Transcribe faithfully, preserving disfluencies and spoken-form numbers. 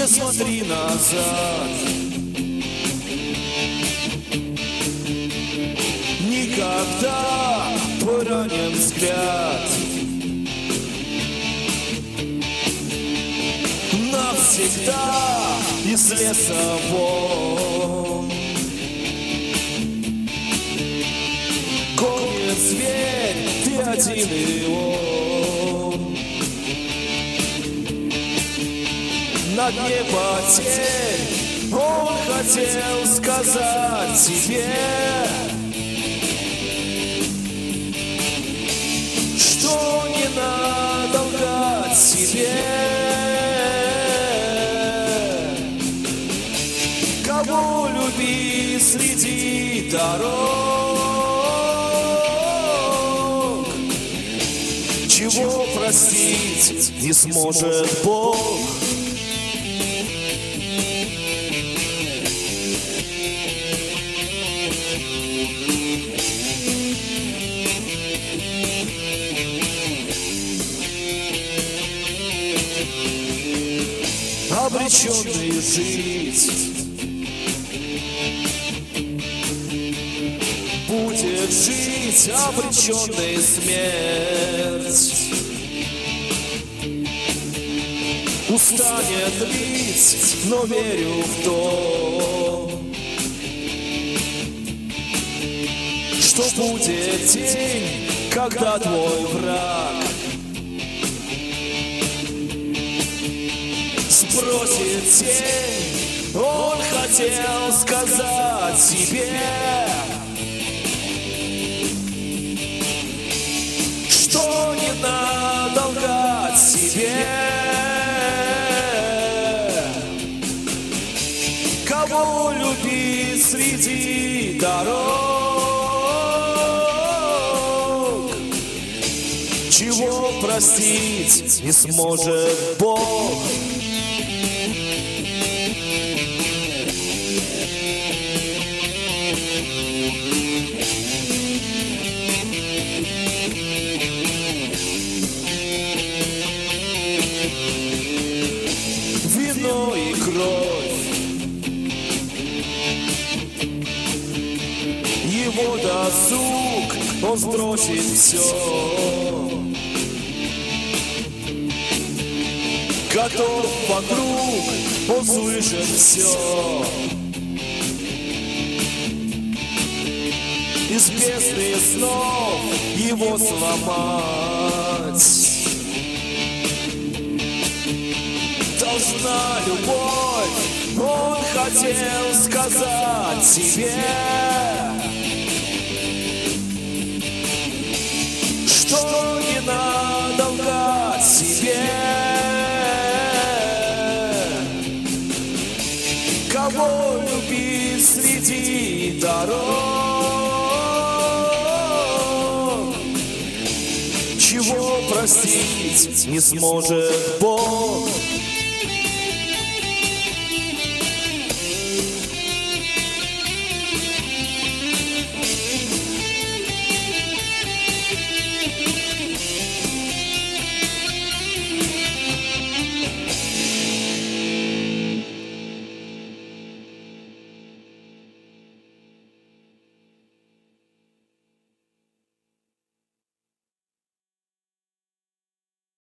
смотри назад, никогда твой ранен взгляд навсегда из леса вон. Гонит зверь, ты один и он. На дне потерь он хотел сказать тебе, что не надо лгать себе. Кого люби среди дорог, чего простить не сможет Бог. Обреченный жить будет жить, обреченный смерть. Устанет лить, но верю в то, что будет день, когда твой враг сбросит тень. Он хотел сказать тебе, что не надо лгать себе. Кого люби среди дорог, чего простить не сможет Бог. Вино и кровь, его досуг, он сбросит все. Готов вокруг, он слышит все. Из бездны снов его сломать должна любовь. Он хотел сказать тебе, что не надо лгать себе. Кого люби среди дорог, чего простить не сможет Бог.